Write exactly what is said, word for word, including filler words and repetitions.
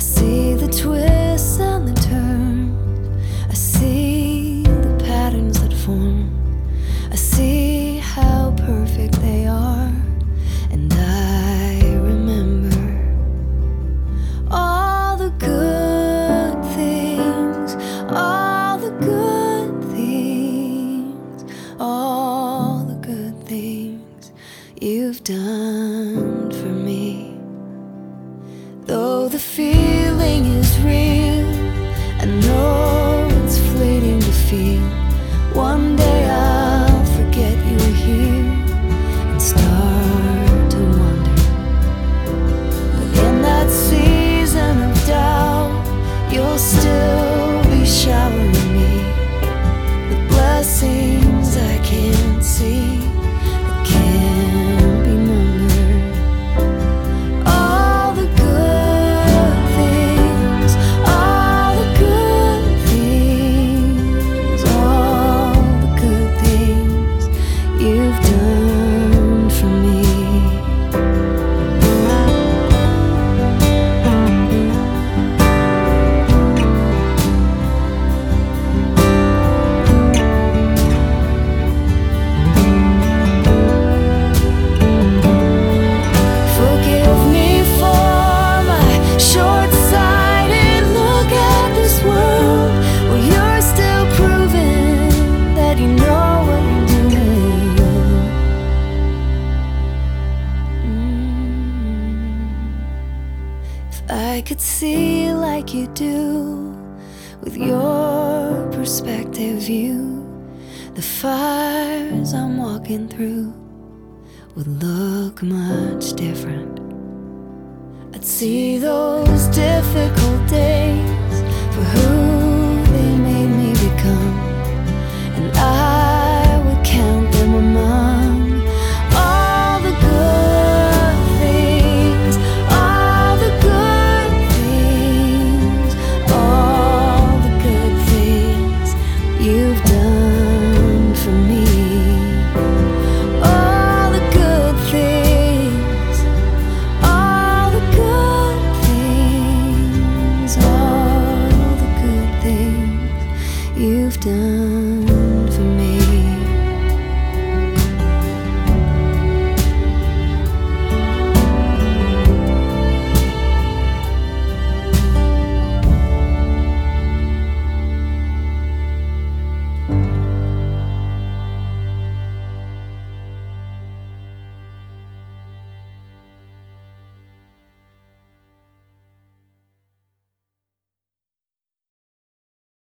see the twists and the turns, I see the patterns that form, I see how perfect they are, and I remember all the good things, all the good things, all the good things you've done for me. Though the feeling is real, I know it's fleeting to feel. One day I'll forget you're here and start to wonder. But in that season of doubt, you'll still be showering me with blessings I can't see, that can't be numbered. All the good things, all the good things, all the good things you've done for me. Forgive me for my short-sighted look at this world, where you're still proving that you know what you're doing. Mm. If I could see like you do, with your perspective view, the fires I'm walking through would look much different. I'd see those